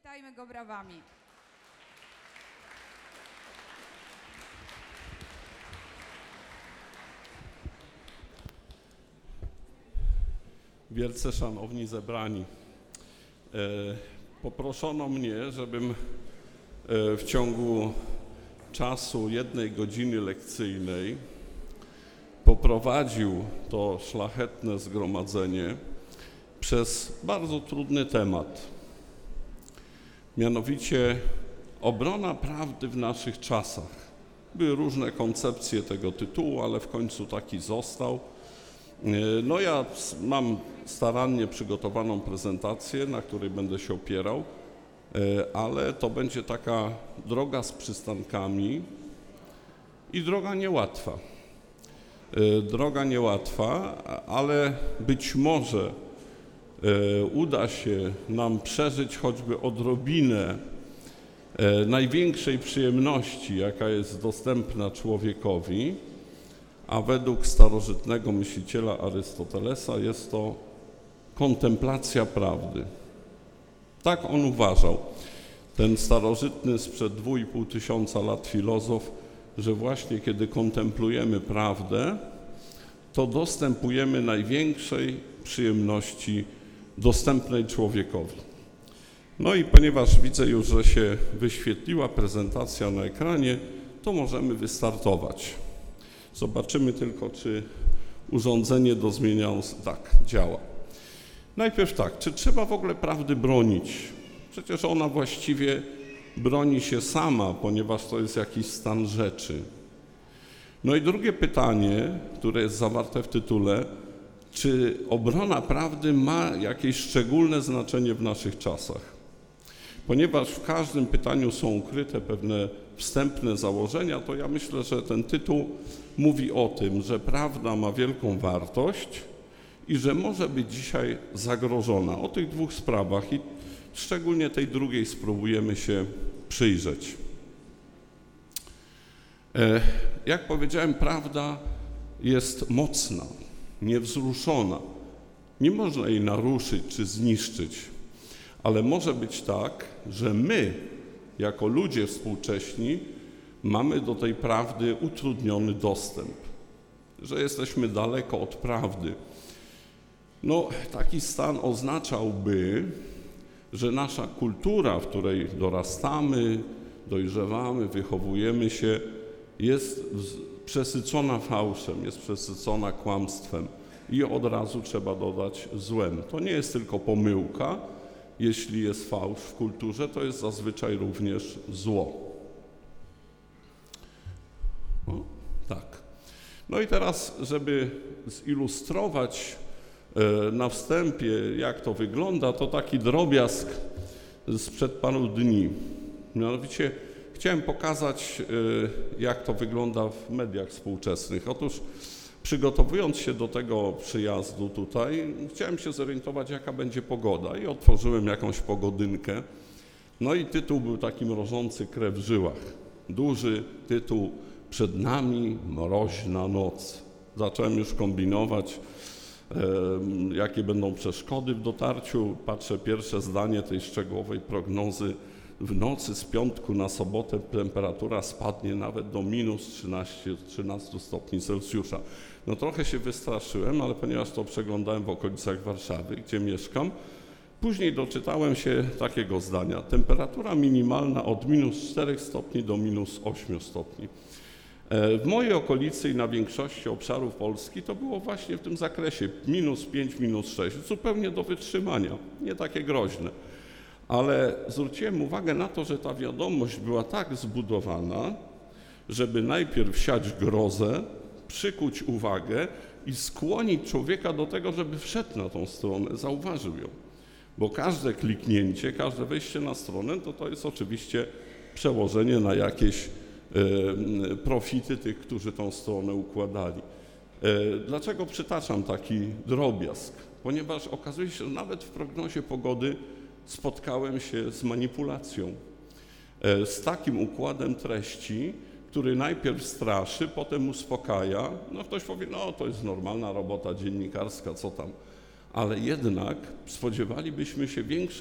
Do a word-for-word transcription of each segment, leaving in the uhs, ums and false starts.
Przywitajmy go brawami. Wielce szanowni zebrani, e, poproszono mnie, żebym e, w ciągu czasu jednej godziny lekcyjnej poprowadził to szlachetne zgromadzenie przez bardzo trudny temat, mianowicie obrona prawdy w naszych czasach. Były różne koncepcje tego tytułu, ale w końcu taki został. No ja mam starannie przygotowaną prezentację, na której będę się opierał, ale to będzie taka droga z przystankami i droga niełatwa. Droga niełatwa, ale być może uda się nam przeżyć choćby odrobinę największej przyjemności, jaka jest dostępna człowiekowi, a według starożytnego myśliciela Arystotelesa jest to kontemplacja prawdy. Tak on uważał, ten starożytny sprzed dwóch i pół tysiąca lat filozof, że właśnie kiedy kontemplujemy prawdę, to dostępujemy największej przyjemności dostępnej człowiekowi. No i ponieważ widzę już, że się wyświetliła prezentacja na ekranie, to możemy wystartować. Zobaczymy tylko, czy urządzenie do zmieniania... Tak, działa. Najpierw tak, czy trzeba w ogóle prawdy bronić? Przecież ona właściwie broni się sama, ponieważ to jest jakiś stan rzeczy. No i drugie pytanie, które jest zawarte w tytule, czy obrona prawdy ma jakieś szczególne znaczenie w naszych czasach? Ponieważ w każdym pytaniu są ukryte pewne wstępne założenia, to ja myślę, że ten tytuł mówi o tym, że prawda ma wielką wartość i że może być dzisiaj zagrożona. O tych dwóch sprawach i szczególnie tej drugiej spróbujemy się przyjrzeć. Jak powiedziałem, prawda jest mocna, niewzruszona. Nie można jej naruszyć czy zniszczyć, ale może być tak, że my, jako ludzie współcześni, mamy do tej prawdy utrudniony dostęp, że jesteśmy daleko od prawdy. No, taki stan oznaczałby, że nasza kultura, w której dorastamy, dojrzewamy, wychowujemy się, jest przesycona fałszem, jest przesycona kłamstwem i od razu trzeba dodać złem. To nie jest tylko pomyłka. Jeśli jest fałsz w kulturze, to jest zazwyczaj również zło. O, tak. No i teraz, żeby zilustrować e, na wstępie, jak to wygląda, to taki drobiazg sprzed paru dni. Mianowicie chciałem pokazać, e, jak to wygląda w mediach współczesnych. Otóż przygotowując się do tego przyjazdu tutaj, chciałem się zorientować, jaka będzie pogoda i otworzyłem jakąś pogodynkę. No i tytuł był taki mrożący krew w żyłach. Duży tytuł: Przed nami mroźna noc. Zacząłem już kombinować, e, jakie będą przeszkody w dotarciu. Patrzę, pierwsze zdanie tej szczegółowej prognozy: w nocy z piątku na sobotę temperatura spadnie nawet do minus trzynaście trzynaście stopni Celsjusza. No trochę się wystraszyłem, ale ponieważ to przeglądałem w okolicach Warszawy, gdzie mieszkam, później doczytałem się takiego zdania: temperatura minimalna od minus czterech stopni do minus ośmiu stopni. W mojej okolicy i na większości obszarów Polski to było właśnie w tym zakresie minus pięć, minus sześć, zupełnie do wytrzymania, nie takie groźne. Ale zwróciłem uwagę na to, że ta wiadomość była tak zbudowana, żeby najpierw siać grozę, przykuć uwagę i skłonić człowieka do tego, żeby wszedł na tą stronę, zauważył ją. Bo każde kliknięcie, każde wejście na stronę, to to jest oczywiście przełożenie na jakieś e, profity tych, którzy tą stronę układali. E, dlaczego przytaczam taki drobiazg? Ponieważ okazuje się, że nawet w prognozie pogody spotkałem się z manipulacją, z takim układem treści, który najpierw straszy, potem uspokaja. No ktoś powie, no to jest normalna robota dziennikarska, co tam. Ale jednak spodziewalibyśmy się większej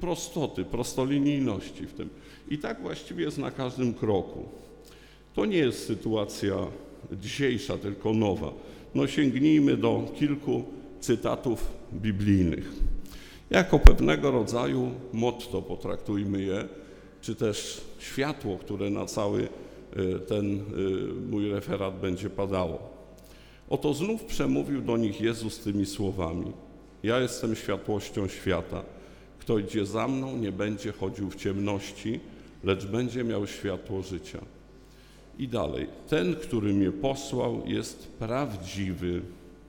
prostoty, prostolinijności w tym. I tak właściwie jest na każdym kroku. To nie jest sytuacja dzisiejsza, tylko nowa. No sięgnijmy do kilku cytatów biblijnych. Jako pewnego rodzaju motto potraktujmy je, czy też światło, które na cały ten mój referat będzie padało. Oto znów przemówił do nich Jezus tymi słowami: ja jestem światłością świata. Kto idzie za mną, nie będzie chodził w ciemności, lecz będzie miał światło życia. I dalej. Ten, który mnie posłał, jest prawdziwy.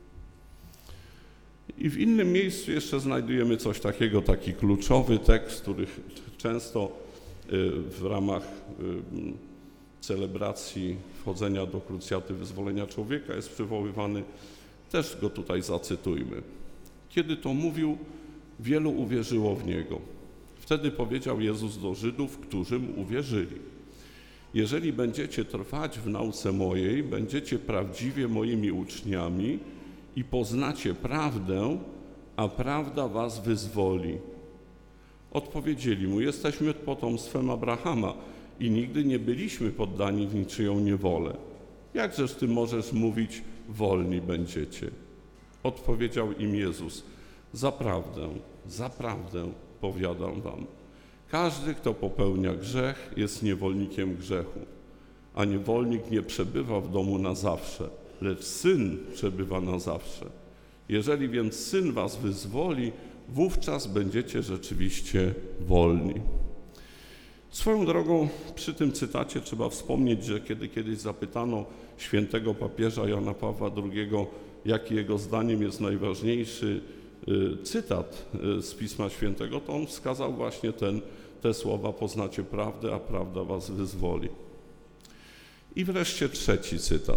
I w innym miejscu jeszcze znajdujemy coś takiego, taki kluczowy tekst, który często w ramach celebracji wchodzenia do krucjaty wyzwolenia człowieka jest przywoływany. Też go tutaj zacytujmy. Kiedy to mówił, wielu uwierzyło w Niego. Wtedy powiedział Jezus do Żydów, którzy mu uwierzyli: jeżeli będziecie trwać w nauce mojej, będziecie prawdziwie moimi uczniami i poznacie prawdę, a prawda was wyzwoli. Odpowiedzieli mu: jesteśmy potomstwem Abrahama i nigdy nie byliśmy poddani w niczyją niewolę. Jakżeż ty możesz mówić, wolni będziecie? Odpowiedział im Jezus: zaprawdę, zaprawdę powiadam wam, każdy, kto popełnia grzech, jest niewolnikiem grzechu, a niewolnik nie przebywa w domu na zawsze, lecz Syn przebywa na zawsze. Jeżeli więc Syn was wyzwoli, wówczas będziecie rzeczywiście wolni. Swoją drogą przy tym cytacie trzeba wspomnieć, że kiedy kiedyś zapytano świętego papieża Jana Pawła drugiego, jaki jego zdaniem jest najważniejszy cytat z Pisma Świętego, to on wskazał właśnie ten, te słowa: poznacie prawdę, a prawda was wyzwoli. I wreszcie trzeci cytat.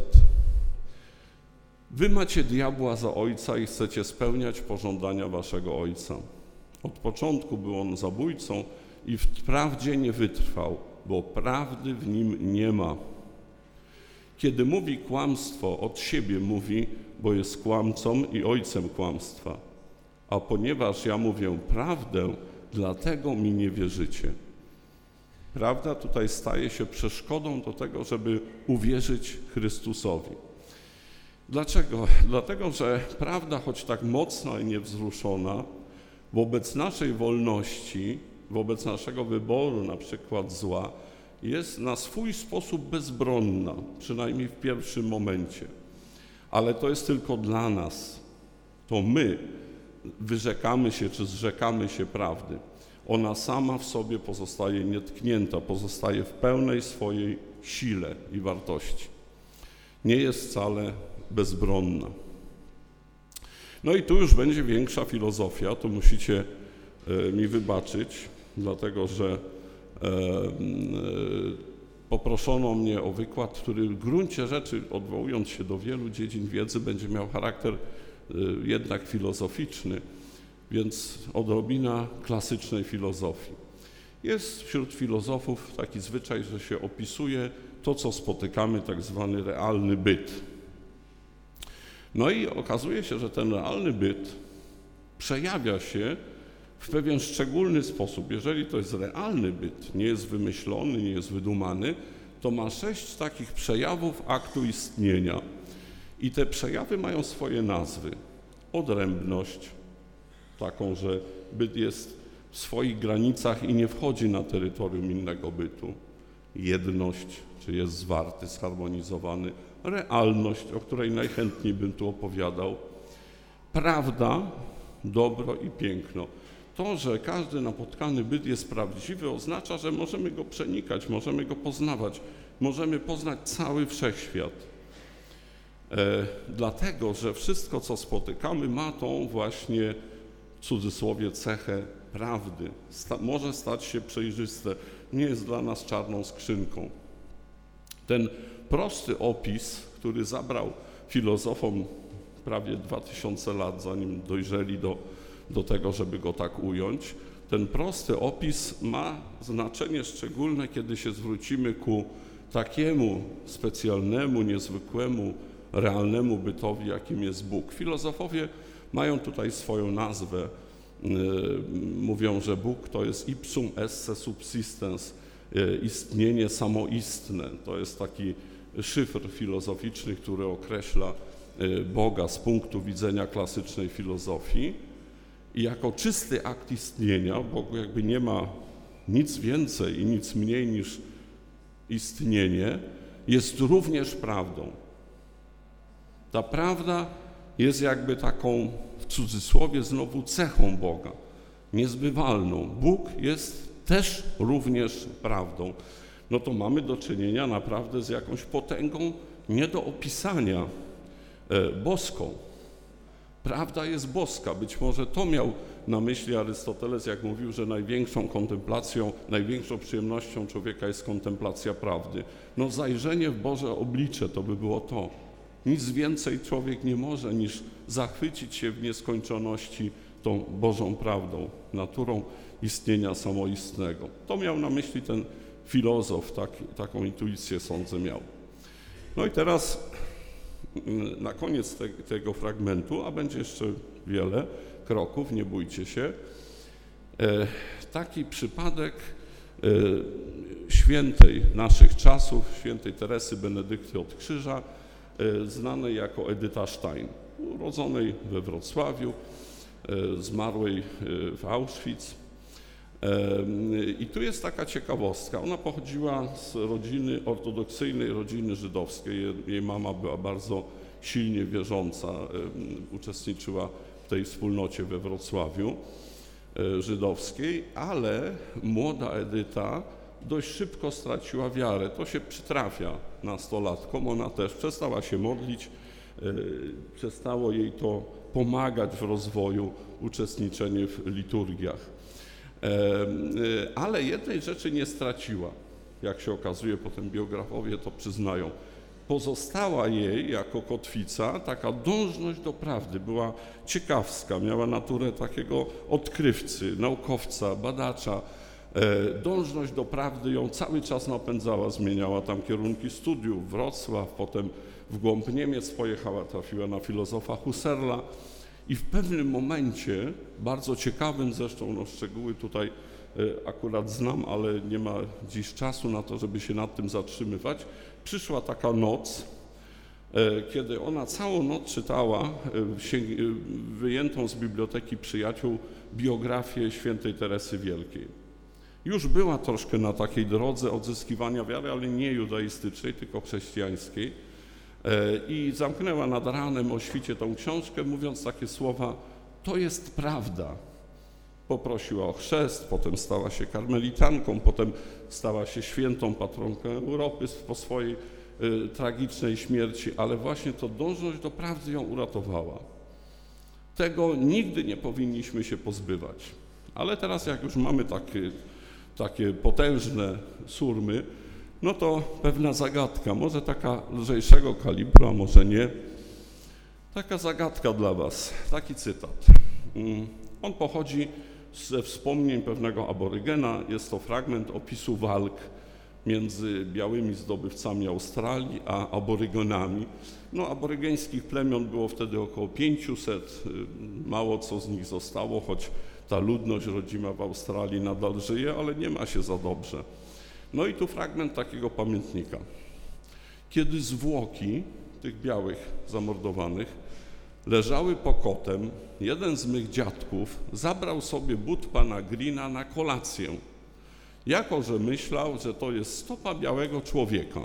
Wy macie diabła za ojca i chcecie spełniać pożądania waszego ojca. Od początku był on zabójcą i w prawdzie nie wytrwał, bo prawdy w nim nie ma. Kiedy mówi kłamstwo, od siebie mówi, bo jest kłamcą i ojcem kłamstwa. A ponieważ ja mówię prawdę, dlatego mi nie wierzycie. Prawda tutaj staje się przeszkodą do tego, żeby uwierzyć Chrystusowi. Dlaczego? Dlatego, że prawda, choć tak mocna i niewzruszona, wobec naszej wolności, wobec naszego wyboru, na przykład zła, jest na swój sposób bezbronna, przynajmniej w pierwszym momencie. Ale to jest tylko dla nas. To my wyrzekamy się czy zrzekamy się prawdy. Ona sama w sobie pozostaje nietknięta, pozostaje w pełnej swojej sile i wartości. Nie jest wcale bezbronna. No i tu już będzie większa filozofia, to musicie e, mi wybaczyć, dlatego że e, e, poproszono mnie o wykład, który w gruncie rzeczy, odwołując się do wielu dziedzin wiedzy, będzie miał charakter e, jednak filozoficzny, więc odrobina klasycznej filozofii. Jest wśród filozofów taki zwyczaj, że się opisuje to, co spotykamy, tak zwany realny byt. No i okazuje się, że ten realny byt przejawia się w pewien szczególny sposób. Jeżeli to jest realny byt, nie jest wymyślony, nie jest wydumany, to ma sześć takich przejawów aktu istnienia. I te przejawy mają swoje nazwy. Odrębność, taką, że byt jest w swoich granicach i nie wchodzi na terytorium innego bytu. Jedność, czy jest zwarty, zharmonizowany. Realność, o której najchętniej bym tu opowiadał. Prawda, dobro i piękno. To, że każdy napotkany byt jest prawdziwy, oznacza, że możemy go przenikać, możemy go poznawać, możemy poznać cały wszechświat. E, dlatego, że wszystko, co spotykamy, ma tą właśnie, w cudzysłowie, cechę prawdy. Sta- może stać się przejrzyste, nie jest dla nas czarną skrzynką. Ten prosty opis, który zabrał filozofom prawie dwa tysiące lat, zanim dojrzeli do, do tego, żeby go tak ująć, ten prosty opis ma znaczenie szczególne, kiedy się zwrócimy ku takiemu specjalnemu, niezwykłemu, realnemu bytowi, jakim jest Bóg. Filozofowie mają tutaj swoją nazwę, Mówią, że Bóg to jest ipsum esse subsistens, istnienie samoistne. To jest taki szyfr filozoficzny, który określa Boga z punktu widzenia klasycznej filozofii. I jako czysty akt istnienia, Bogu jakby nie ma nic więcej i nic mniej niż istnienie, jest również prawdą. Ta prawda jest jakby taką, w cudzysłowie znowu, cechą Boga, niezbywalną. Bóg jest też również prawdą. No to mamy do czynienia naprawdę z jakąś potęgą nie do opisania, e, boską. Prawda jest boska. Być może to miał na myśli Arystoteles, jak mówił, że największą kontemplacją, największą przyjemnością człowieka jest kontemplacja prawdy. No zajrzenie w Boże oblicze to by było to. Nic więcej człowiek nie może niż zachwycić się w nieskończoności tą Bożą prawdą, naturą istnienia samoistnego. To miał na myśli ten filozof, tak, taką intuicję, sądzę, miał. No i teraz na koniec te, tego fragmentu, a będzie jeszcze wiele kroków, nie bójcie się, e, taki przypadek e, świętej naszych czasów, świętej Teresy Benedykty od Krzyża, e, znanej jako Edyta Stein, urodzonej we Wrocławiu, e, zmarłej w Auschwitz. I tu jest taka ciekawostka. Ona pochodziła z rodziny, ortodoksyjnej rodziny żydowskiej. Jej mama była bardzo silnie wierząca, uczestniczyła w tej wspólnocie we Wrocławiu żydowskiej, ale młoda Edyta dość szybko straciła wiarę. To się przytrafia nastolatkom. Ona też przestała się modlić, przestało jej to pomagać w rozwoju, uczestniczenie w liturgiach. Ale jednej rzeczy nie straciła, jak się okazuje, potem biografowie to przyznają. Pozostała jej jako kotwica taka dążność do prawdy, była ciekawska, miała naturę takiego odkrywcy, naukowca, badacza. Dążność do prawdy ją cały czas napędzała, zmieniała tam kierunki studiów, Wrocław, potem w głąb Niemiec pojechała, trafiła na filozofa Husserla. I w pewnym momencie, bardzo ciekawym zresztą, no szczegóły tutaj akurat znam, ale nie ma dziś czasu na to, żeby się nad tym zatrzymywać, przyszła taka noc, kiedy ona całą noc czytała wyjętą z Biblioteki Przyjaciół biografię świętej Teresy Wielkiej. Już była troszkę na takiej drodze odzyskiwania wiary, ale nie judaistycznej, tylko chrześcijańskiej. I zamknęła nad ranem o świcie tą książkę, mówiąc takie słowa: to jest prawda. Poprosiła o chrzest, potem stała się karmelitanką, potem stała się świętą patronką Europy po swojej y, tragicznej śmierci, ale właśnie to dążność do prawdy ją uratowała. Tego nigdy nie powinniśmy się pozbywać. Ale teraz, jak już mamy takie, takie potężne surmy, no to pewna zagadka, może taka lżejszego kalibru, a może nie. Taka zagadka dla was, taki cytat. On pochodzi ze wspomnień pewnego aborygena. Jest to fragment opisu walk między białymi zdobywcami Australii a aborygenami. No, aborygeńskich plemion było wtedy około pięciuset, mało co z nich zostało, choć ta ludność rodzima w Australii nadal żyje, ale nie ma się za dobrze. No i tu fragment takiego pamiętnika. Kiedy zwłoki tych białych zamordowanych leżały pokotem, jeden z mych dziadków zabrał sobie but pana Greena na kolację, jako że myślał, że to jest stopa białego człowieka.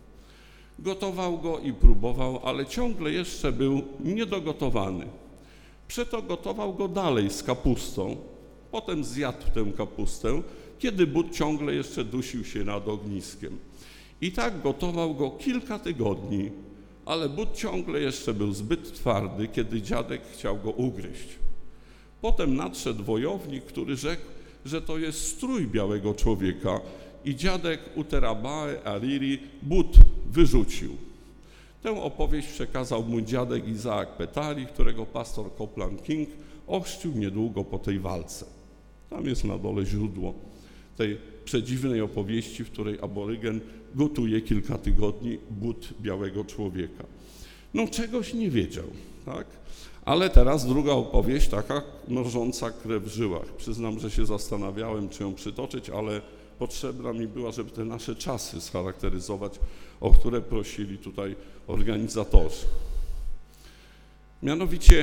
Gotował go i próbował, ale ciągle jeszcze był niedogotowany. Przeto gotował go dalej z kapustą, potem zjadł tę kapustę, kiedy but ciągle jeszcze dusił się nad ogniskiem. I tak gotował go kilka tygodni, ale but ciągle jeszcze był zbyt twardy, kiedy dziadek chciał go ugryźć. Potem nadszedł wojownik, który rzekł, że to jest strój białego człowieka i dziadek Uterabae Ariri but wyrzucił. Tę opowieść przekazał mój dziadek Izaak Petali, którego pastor Copeland King ochrzcił niedługo po tej walce. Tam jest na dole źródło tej przedziwnej opowieści, w której aborygen gotuje kilka tygodni but białego człowieka. No czegoś nie wiedział, tak? Ale teraz druga opowieść, taka mrożąca krew w żyłach. Przyznam, że się zastanawiałem, czy ją przytoczyć, ale potrzebna mi była, żeby te nasze czasy scharakteryzować, o które prosili tutaj organizatorzy. Mianowicie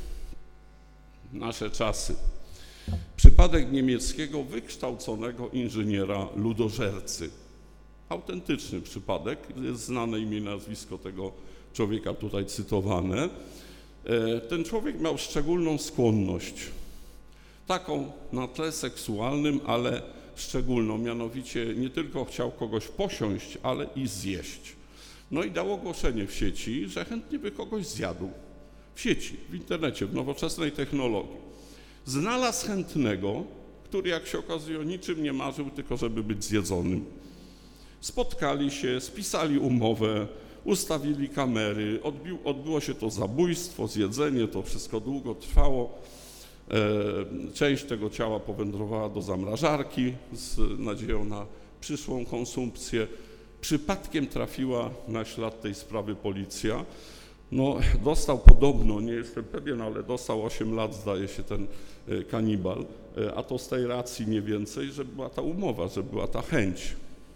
nasze czasy. Przypadek niemieckiego wykształconego inżyniera ludożercy. Autentyczny przypadek, jest znane imię i nazwisko tego człowieka tutaj cytowane. Ten człowiek miał szczególną skłonność, taką na tle seksualnym, ale szczególną, mianowicie nie tylko chciał kogoś posiąść, ale i zjeść. No i dał ogłoszenie w sieci, że chętnie by kogoś zjadł. W sieci, w internecie, w nowoczesnej technologii. Znalazł chętnego, który, jak się okazuje, o niczym nie marzył, tylko żeby być zjedzonym. Spotkali się, spisali umowę, ustawili kamery, odbił, odbyło się to zabójstwo, zjedzenie, to wszystko długo trwało. E, część tego ciała powędrowała do zamrażarki z nadzieją na przyszłą konsumpcję. Przypadkiem trafiła na ślad tej sprawy policja. No, dostał podobno, nie jestem pewien, ale dostał osiem lat, zdaje się, ten kanibal, a to z tej racji nie więcej, że była ta umowa, że była ta chęć.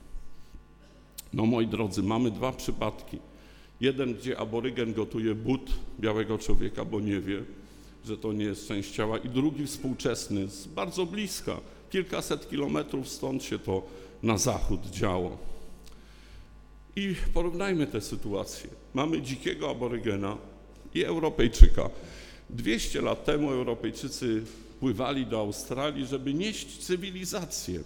No, moi drodzy, mamy dwa przypadki. Jeden, gdzie aborygen gotuje but białego człowieka, bo nie wie, że to nie jest część ciała, i drugi współczesny, z bardzo bliska, kilkaset kilometrów stąd się to na zachód działo. I porównajmy te sytuacje. Mamy dzikiego aborygena i Europejczyka. dwieście lat temu Europejczycy pływali do Australii, żeby nieść cywilizację.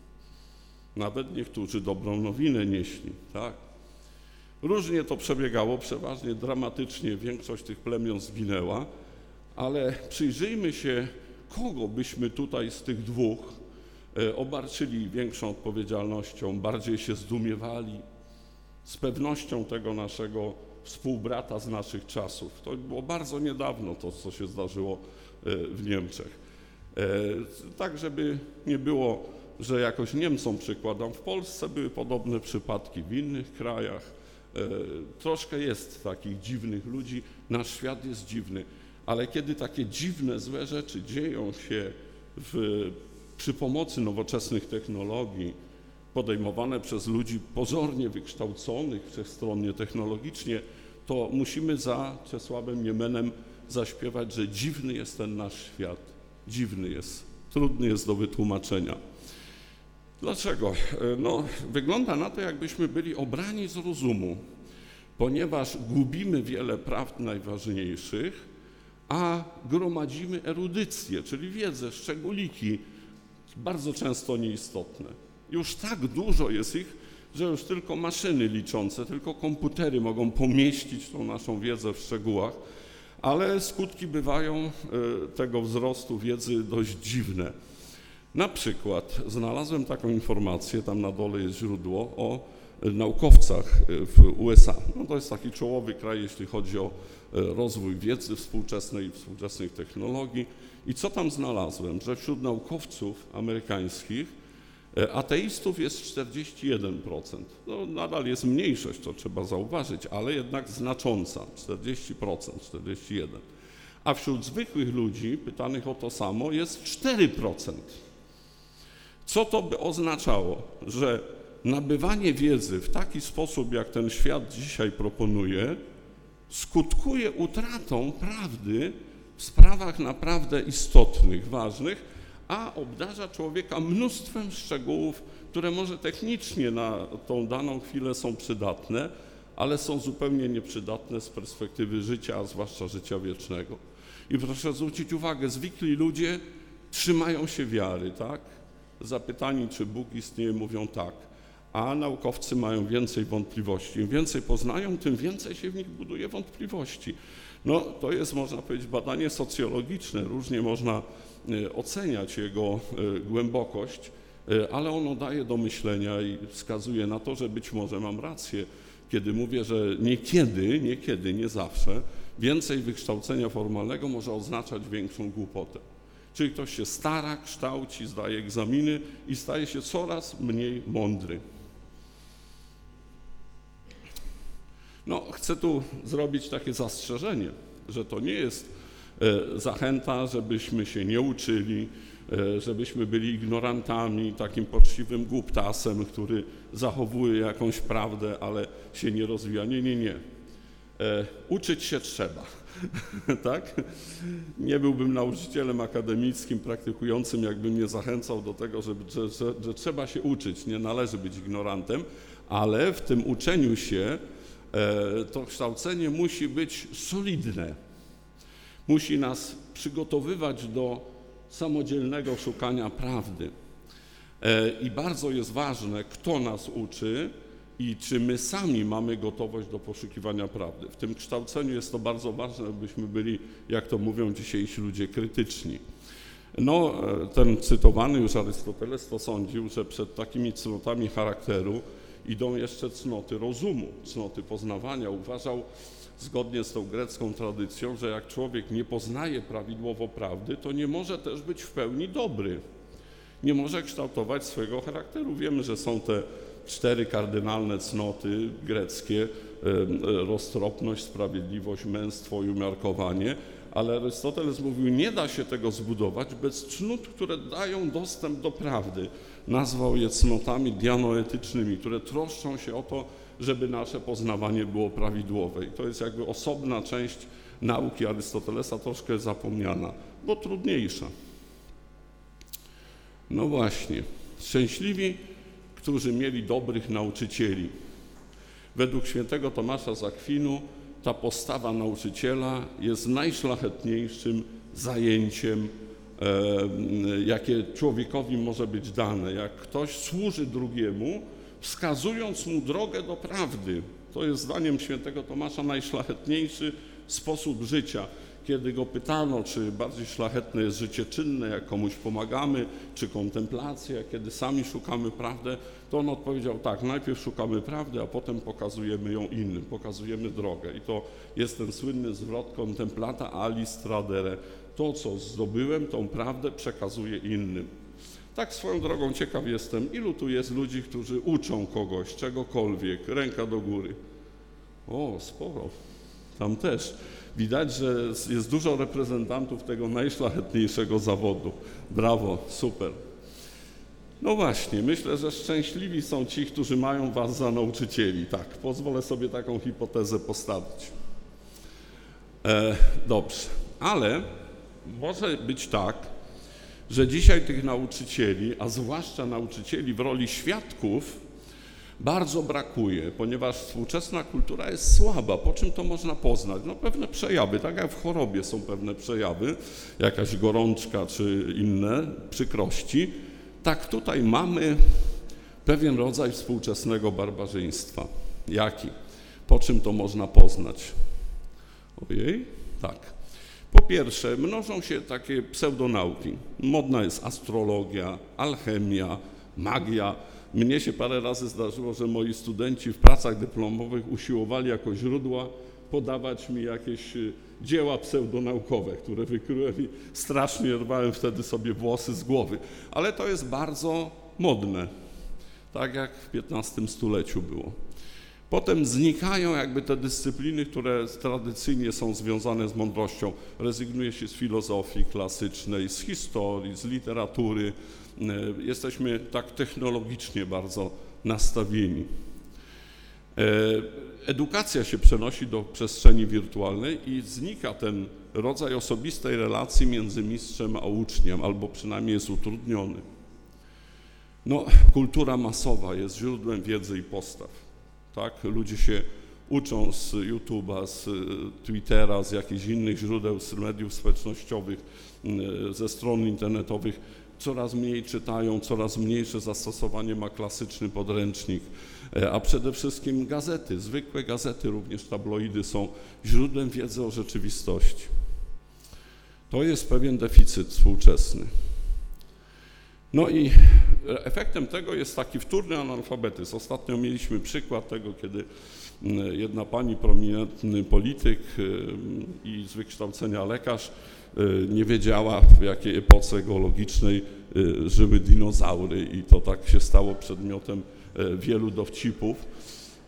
Nawet niektórzy dobrą nowinę nieśli, tak? Różnie to przebiegało, przeważnie dramatycznie większość tych plemion zginęła, ale przyjrzyjmy się, kogo byśmy tutaj z tych dwóch obarczyli większą odpowiedzialnością, bardziej się zdumiewali, z pewnością tego naszego współbrata z naszych czasów. To było bardzo niedawno to, co się zdarzyło w Niemczech. Tak, żeby nie było, że jakoś Niemcom przykładam, w Polsce były podobne przypadki, w innych krajach. Troszkę jest takich dziwnych ludzi, nasz świat jest dziwny, ale kiedy takie dziwne, złe rzeczy dzieją się w, przy pomocy nowoczesnych technologii, podejmowane przez ludzi pozornie wykształconych wszechstronnie technologicznie, to musimy za Czesławem Niemenem zaśpiewać, że dziwny jest ten nasz świat. Dziwny jest, trudny jest do wytłumaczenia. Dlaczego? No, wygląda na to, jakbyśmy byli obrani z rozumu, ponieważ gubimy wiele prawd najważniejszych, a gromadzimy erudycję, czyli wiedzę, szczególiki, bardzo często nieistotne. Już tak dużo jest ich, że już tylko maszyny liczące, tylko komputery mogą pomieścić tą naszą wiedzę w szczegółach, ale skutki bywają tego wzrostu wiedzy dość dziwne. Na przykład znalazłem taką informację, tam na dole jest źródło, o naukowcach w U S A. No to jest taki czołowy kraj, jeśli chodzi o rozwój wiedzy współczesnej i współczesnych technologii. I co tam znalazłem? Że wśród naukowców amerykańskich ateistów jest czterdzieści jeden procent. No, nadal jest mniejszość, to trzeba zauważyć, ale jednak znacząca, czterdzieści procent, czterdzieści jeden procent. A wśród zwykłych ludzi, pytanych o to samo, jest cztery procent. Co to by oznaczało? Że nabywanie wiedzy w taki sposób, jak ten świat dzisiaj proponuje, skutkuje utratą prawdy w sprawach naprawdę istotnych, ważnych, a obdarza człowieka mnóstwem szczegółów, które może technicznie na tą daną chwilę są przydatne, ale są zupełnie nieprzydatne z perspektywy życia, a zwłaszcza życia wiecznego. I proszę zwrócić uwagę, zwykli ludzie trzymają się wiary, tak? Zapytani, czy Bóg istnieje, mówią tak, a naukowcy mają więcej wątpliwości. Im więcej poznają, tym więcej się w nich buduje wątpliwości. No, to jest, można powiedzieć, badanie socjologiczne, różnie można oceniać jego głębokość, ale ono daje do myślenia i wskazuje na to, że być może mam rację, kiedy mówię, że niekiedy, niekiedy, nie zawsze, więcej wykształcenia formalnego może oznaczać większą głupotę. Czyli ktoś się stara, kształci, zdaje egzaminy i staje się coraz mniej mądry. No, chcę tu zrobić takie zastrzeżenie, że to nie jest Zachęta, żebyśmy się nie uczyli, żebyśmy byli ignorantami, takim poczciwym głuptasem, który zachowuje jakąś prawdę, ale się nie rozwija. Nie, nie, nie. Uczyć się trzeba, tak? Nie byłbym nauczycielem akademickim, praktykującym, jakbym nie zachęcał do tego, żeby, że, że, że trzeba się uczyć, nie należy być ignorantem, ale w tym uczeniu się to kształcenie musi być solidne. Musi nas przygotowywać do samodzielnego szukania prawdy. I bardzo jest ważne, kto nas uczy i czy my sami mamy gotowość do poszukiwania prawdy. W tym kształceniu jest to bardzo ważne, abyśmy byli, jak to mówią dzisiejsi ludzie, krytyczni. No, ten cytowany już Arystoteles to sądził, że przed takimi cnotami charakteru idą jeszcze cnoty rozumu, cnoty poznawania. Uważał, zgodnie z tą grecką tradycją, że jak człowiek nie poznaje prawidłowo prawdy, to nie może też być w pełni dobry. Nie może kształtować swojego charakteru. Wiemy, że są te cztery kardynalne cnoty greckie, roztropność, sprawiedliwość, męstwo i umiarkowanie, ale Arystoteles mówił, nie da się tego zbudować bez cnót, które dają dostęp do prawdy. Nazwał je cnotami dianoetycznymi, które troszczą się o to, żeby nasze poznawanie było prawidłowe. I to jest jakby osobna część nauki Arystotelesa, troszkę zapomniana, bo trudniejsza. No właśnie, szczęśliwi, którzy mieli dobrych nauczycieli. Według świętego Tomasza z Akwinu ta postawa nauczyciela jest najszlachetniejszym zajęciem, e, jakie człowiekowi może być dane. Jak ktoś służy drugiemu, wskazując mu drogę do prawdy. To jest zdaniem świętego Tomasza najszlachetniejszy sposób życia. Kiedy go pytano, czy bardziej szlachetne jest życie czynne, jak komuś pomagamy, czy kontemplacja, kiedy sami szukamy prawdy, to on odpowiedział tak, najpierw szukamy prawdy, a potem pokazujemy ją innym, pokazujemy drogę. I to jest ten słynny zwrot contemplata alis tradere. To, co zdobyłem, tą prawdę przekazuję innym. Tak swoją drogą ciekaw jestem, ilu tu jest ludzi, którzy uczą kogoś, czegokolwiek, ręka do góry. O, sporo. Tam też. Widać, że jest dużo reprezentantów tego najszlachetniejszego zawodu. Brawo, super. No właśnie, myślę, że szczęśliwi są ci, którzy mają was za nauczycieli. Tak, pozwolę sobie taką hipotezę postawić. E, dobrze, ale może być tak, że dzisiaj tych nauczycieli, a zwłaszcza nauczycieli w roli świadków, bardzo brakuje, ponieważ współczesna kultura jest słaba. Po czym to można poznać? No pewne przejawy, tak jak w chorobie są pewne przejawy, jakaś gorączka czy inne przykrości, tak tutaj mamy pewien rodzaj współczesnego barbarzyństwa. Jaki? Po czym to można poznać? Ojej, tak. Po pierwsze, mnożą się takie pseudonauki. Modna jest astrologia, alchemia, magia. Mnie się parę razy zdarzyło, że moi studenci w pracach dyplomowych usiłowali jako źródła podawać mi jakieś dzieła pseudonaukowe, które wykryłem i strasznie rwałem wtedy sobie włosy z głowy. Ale to jest bardzo modne, tak jak w piętnastym stuleciu było. Potem znikają jakby te dyscypliny, które tradycyjnie są związane z mądrością. Rezygnuje się z filozofii klasycznej, z historii, z literatury. Jesteśmy tak technologicznie bardzo nastawieni. Edukacja się przenosi do przestrzeni wirtualnej i znika ten rodzaj osobistej relacji między mistrzem a uczniem, albo przynajmniej jest utrudniony. No, kultura masowa jest źródłem wiedzy i postaw. Tak? Ludzie się uczą z YouTube'a, z Twittera, z jakichś innych źródeł, z mediów społecznościowych, ze stron internetowych. Coraz mniej czytają, coraz mniejsze zastosowanie ma klasyczny podręcznik, a przede wszystkim gazety, zwykłe gazety, również tabloidy są źródłem wiedzy o rzeczywistości. To jest pewien deficyt współczesny. No i efektem tego jest taki wtórny analfabetyzm. Ostatnio mieliśmy przykład tego, kiedy jedna pani, prominentny polityk i z wykształcenia lekarz, nie wiedziała, w jakiej epoce geologicznej żyły dinozaury i to tak się stało przedmiotem wielu dowcipów.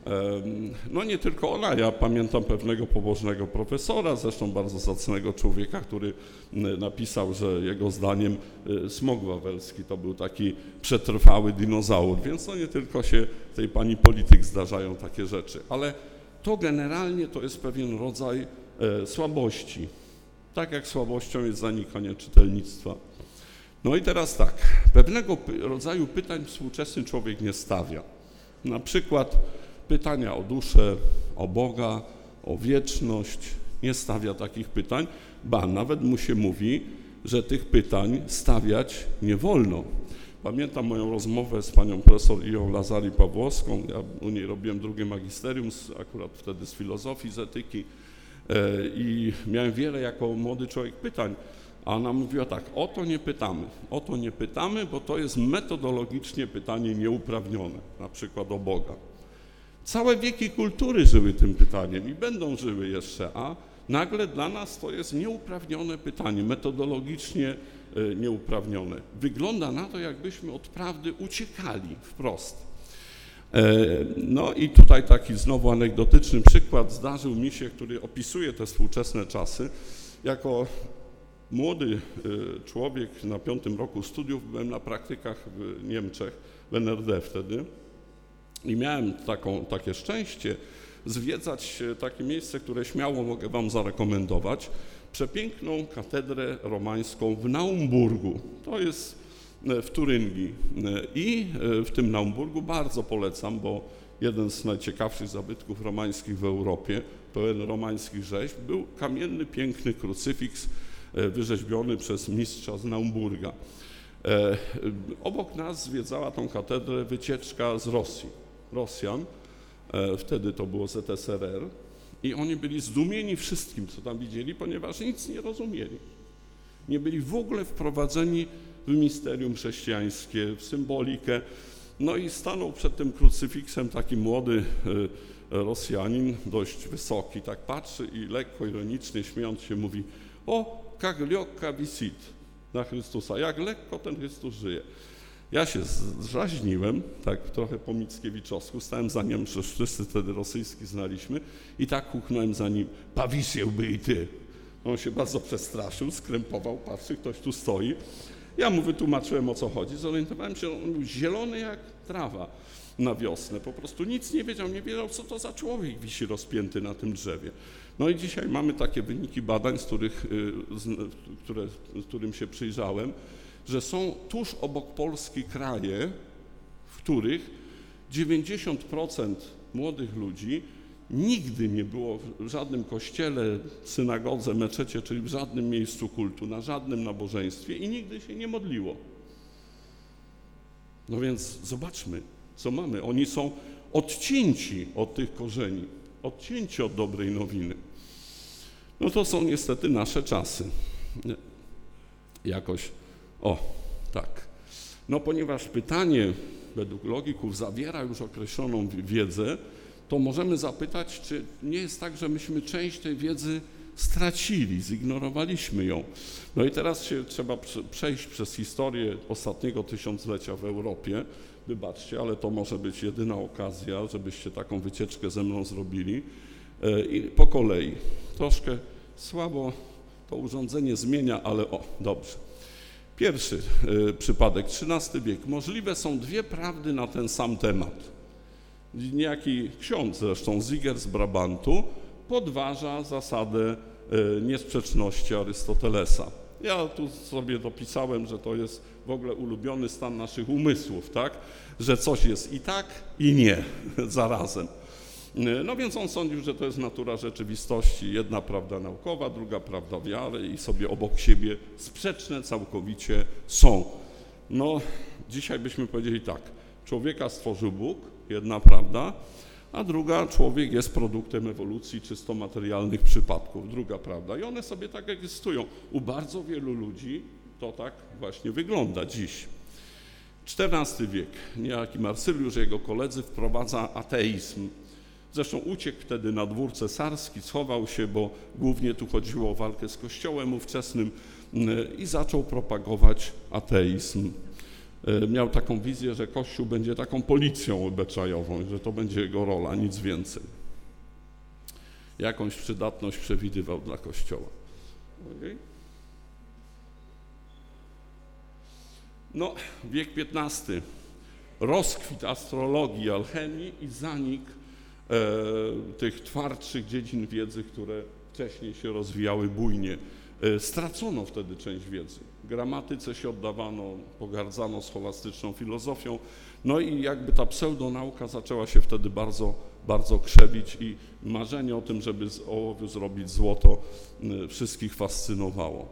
No nie tylko ona, ja pamiętam pewnego pobożnego profesora, zresztą bardzo zacnego człowieka, który napisał, że jego zdaniem smok wawelski to był taki przetrwały dinozaur, więc no nie tylko się tej pani polityk zdarzają takie rzeczy, ale to generalnie to jest pewien rodzaj słabości, tak jak słabością jest zanikanie czytelnictwa. No i teraz tak, pewnego rodzaju pytań współczesny człowiek nie stawia, na przykład pytania o duszę, o Boga, o wieczność, nie stawia takich pytań, ba, nawet mu się mówi, że tych pytań stawiać nie wolno. Pamiętam moją rozmowę z panią profesor Ią Lazari-Pawłowską, ja u niej robiłem drugie magisterium, akurat wtedy z filozofii, z etyki i miałem wiele jako młody człowiek pytań, a ona mówiła tak, o to nie pytamy, o to nie pytamy, bo to jest metodologicznie pytanie nieuprawnione, na przykład o Boga. Całe wieki kultury żyły tym pytaniem i będą żyły jeszcze, a nagle dla nas to jest nieuprawnione pytanie, metodologicznie nieuprawnione. Wygląda na to, jakbyśmy od prawdy uciekali wprost. No i tutaj taki znowu anegdotyczny przykład zdarzył mi się, który opisuje te współczesne czasy. Jako młody człowiek na piątym roku studiów byłem na praktykach w Niemczech, w N R D wtedy i miałem taką, takie szczęście zwiedzać takie miejsce, które śmiało mogę wam zarekomendować, przepiękną katedrę romańską w Naumburgu. To jest w Turyngii i w tym Naumburgu bardzo polecam, bo jeden z najciekawszych zabytków romańskich w Europie, pełen romańskich rzeźb, był kamienny, piękny krucyfiks wyrzeźbiony przez mistrza z Naumburga. Obok nas zwiedzała tą katedrę wycieczka z Rosji, Rosjan, wtedy to było Z S R R i oni byli zdumieni wszystkim, co tam widzieli, ponieważ nic nie rozumieli. Nie byli w ogóle wprowadzeni w misterium chrześcijańskie, w symbolikę. No i stanął przed tym krucyfiksem taki młody Rosjanin, dość wysoki, tak patrzy i lekko ironicznie śmiejąc się mówi: o, jak lekka wisit na Chrystusa, jak lekko ten Chrystus żyje. Ja się zraźniłem, tak trochę po Mickiewiczowsku, stałem za nim, przecież wszyscy wtedy rosyjski znaliśmy i tak huknąłem za nim: Pawisiełby i ty. On się bardzo przestraszył, skrępował, patrzy, ktoś tu stoi. Ja mu wytłumaczyłem, o co chodzi, zorientowałem się, on był zielony jak trawa na wiosnę, po prostu nic nie wiedział, nie wiedział, co to za człowiek wisi rozpięty na tym drzewie. No i dzisiaj mamy takie wyniki badań, z których, z, które, z którym się przyjrzałem, że są tuż obok Polski kraje, w których dziewięćdziesiąt procent młodych ludzi nigdy nie było w żadnym kościele, synagodze, meczecie, czyli w żadnym miejscu kultu, na żadnym nabożeństwie i nigdy się nie modliło. No więc zobaczmy, co mamy. Oni są odcięci od tych korzeni, odcięci od dobrej nowiny. No to są niestety nasze czasy. Jakoś, o, tak. No ponieważ pytanie według logików zawiera już określoną wiedzę, to możemy zapytać, czy nie jest tak, że myśmy część tej wiedzy stracili, zignorowaliśmy ją. No i teraz się trzeba przejść przez historię ostatniego tysiąclecia w Europie. Wybaczcie, ale to może być jedyna okazja, żebyście taką wycieczkę ze mną zrobili. I po kolei. Troszkę słabo to urządzenie zmienia, ale o, dobrze. Pierwszy y, przypadek, trzynasty wiek. Możliwe są dwie prawdy na ten sam temat. Niejaki ksiądz, zresztą Ziger z Brabantu, podważa zasadę y, niesprzeczności Arystotelesa. Ja tu sobie dopisałem, że to jest w ogóle ulubiony stan naszych umysłów, tak? Że coś jest i tak, i nie zarazem. No więc on sądził, że to jest natura rzeczywistości, jedna prawda naukowa, druga prawda wiary i sobie obok siebie sprzeczne całkowicie są. No dzisiaj byśmy powiedzieli tak, człowieka stworzył Bóg, jedna prawda, a druga, człowiek jest produktem ewolucji czysto materialnych przypadków, druga prawda. I one sobie tak egzystują. U bardzo wielu ludzi to tak właśnie wygląda dziś. czternasty wiek, niejaki Marsyliusz, jego koledzy wprowadza ateizm. Zresztą uciekł wtedy na dwór cesarski, schował się, bo głównie tu chodziło o walkę z kościołem ówczesnym i zaczął propagować ateizm. miał taką wizję, że Kościół będzie taką policją obyczajową, że to będzie jego rola, nic więcej. Jakąś przydatność przewidywał dla Kościoła. Okay. No, wiek piętnasty. Rozkwit astrologii, alchemii i zanik e, tych twardszych dziedzin wiedzy, które wcześniej się rozwijały bujnie. E, stracono wtedy część wiedzy. Gramatyce się oddawano, pogardzano scholastyczną filozofią, no i jakby ta pseudonauka zaczęła się wtedy bardzo, bardzo krzewić i marzenie o tym, żeby z ołowiu zrobić złoto, e, wszystkich fascynowało.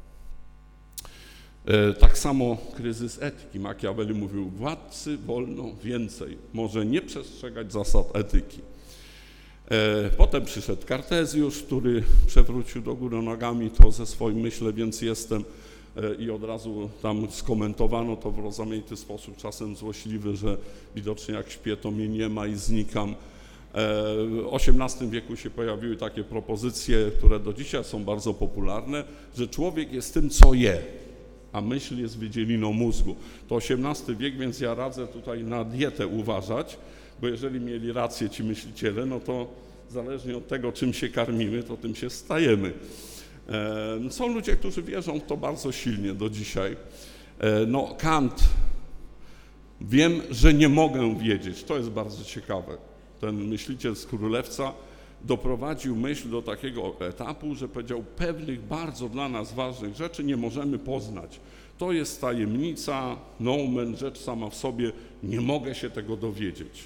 Tak samo kryzys etyki. Machiavelli mówił, władcy wolno więcej, może nie przestrzegać zasad etyki. Potem przyszedł Kartezjusz, który przewrócił do góry nogami to ze swoim myślę, więc jestem i od razu tam skomentowano to w rozmaity sposób, czasem złośliwy, że widocznie jak śpię, to mnie nie ma i znikam. W osiemnastym wieku się pojawiły takie propozycje, które do dzisiaj są bardzo popularne, że człowiek jest tym, co je, a myśl jest wydzieliną mózgu. To osiemnasty wiek, więc ja radzę tutaj na dietę uważać, bo jeżeli mieli rację ci myśliciele, no to zależnie od tego, czym się karmimy, to tym się stajemy. Są ludzie, którzy wierzą w to bardzo silnie do dzisiaj. No Kant, wiem, że nie mogę wiedzieć, to jest bardzo ciekawe. Ten myśliciel z Królewca doprowadził myśl do takiego etapu, że powiedział, pewnych bardzo dla nas ważnych rzeczy nie możemy poznać. To jest tajemnica, nomen, rzecz sama w sobie, nie mogę się tego dowiedzieć.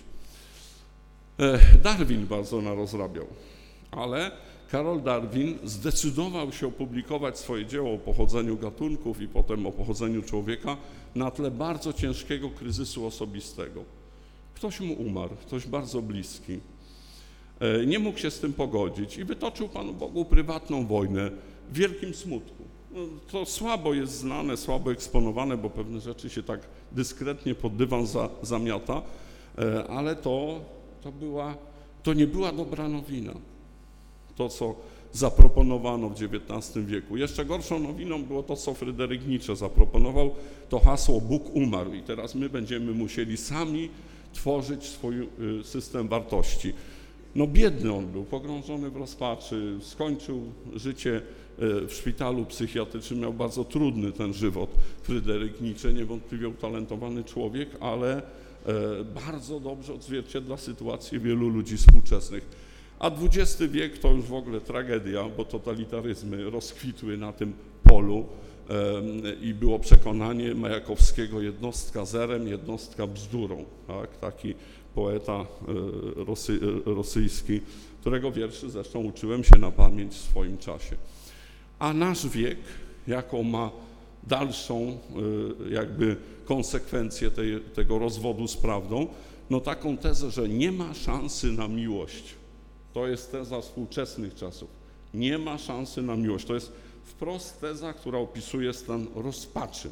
Darwin bardzo narozrabiał, ale Karol Darwin zdecydował się opublikować swoje dzieło o pochodzeniu gatunków i potem o pochodzeniu człowieka na tle bardzo ciężkiego kryzysu osobistego. Ktoś mu umarł, ktoś bardzo bliski. Nie mógł się z tym pogodzić i wytoczył Panu Bogu prywatną wojnę w wielkim smutku. No, to słabo jest znane, słabo eksponowane, bo pewne rzeczy się tak dyskretnie pod dywan za, zamiata, ale to, to, była, to nie była dobra nowina, to co zaproponowano w dziewiętnastym wieku. Jeszcze gorszą nowiną było to, co Fryderyk Nietzsche zaproponował, to hasło Bóg umarł i teraz my będziemy musieli sami tworzyć swój system wartości. No biedny on był, pogrążony w rozpaczy, skończył życie w szpitalu psychiatrycznym, miał bardzo trudny ten żywot. Fryderyk Nietzsche, niewątpliwie utalentowany człowiek, ale bardzo dobrze odzwierciedla sytuację wielu ludzi współczesnych. A dwudziesty wiek to już w ogóle tragedia, bo totalitaryzmy rozkwitły na tym polu i było przekonanie Majakowskiego jednostka zerem, jednostka bzdurą. Tak? Taki poeta rosy, rosyjski, którego wierszy zresztą uczyłem się na pamięć w swoim czasie. A nasz wiek, jaką ma dalszą jakby konsekwencję tej, tego rozwodu z prawdą, no taką tezę, że nie ma szansy na miłość. To jest teza współczesnych czasów. Nie ma szansy na miłość. To jest wprost teza, która opisuje stan rozpaczy.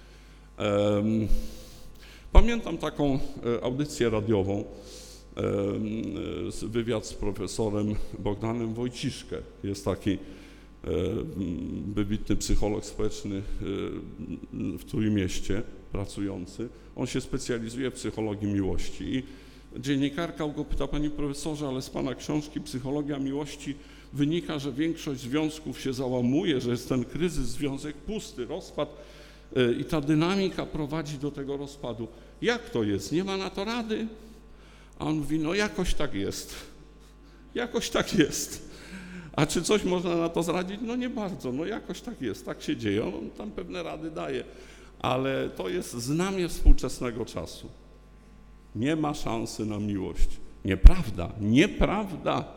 Um, Pamiętam taką audycję radiową, wywiad z profesorem Bogdanem Wojciszkę. Jest taki wybitny psycholog społeczny w Trójmieście pracujący. On się specjalizuje w psychologii miłości. I dziennikarka go pyta, panie profesorze, ale z pana książki Psychologia miłości wynika, że większość związków się załamuje, że jest ten kryzys, związek pusty, rozpad i ta dynamika prowadzi do tego rozpadu. Jak to jest? Nie ma na to rady? A on mówi, no jakoś tak jest. Jakoś tak jest. A czy coś można na to zradzić? No nie bardzo, no jakoś tak jest, tak się dzieje. On tam pewne rady daje, ale to jest znamię współczesnego czasu. Nie ma szansy na miłość. Nieprawda, nieprawda.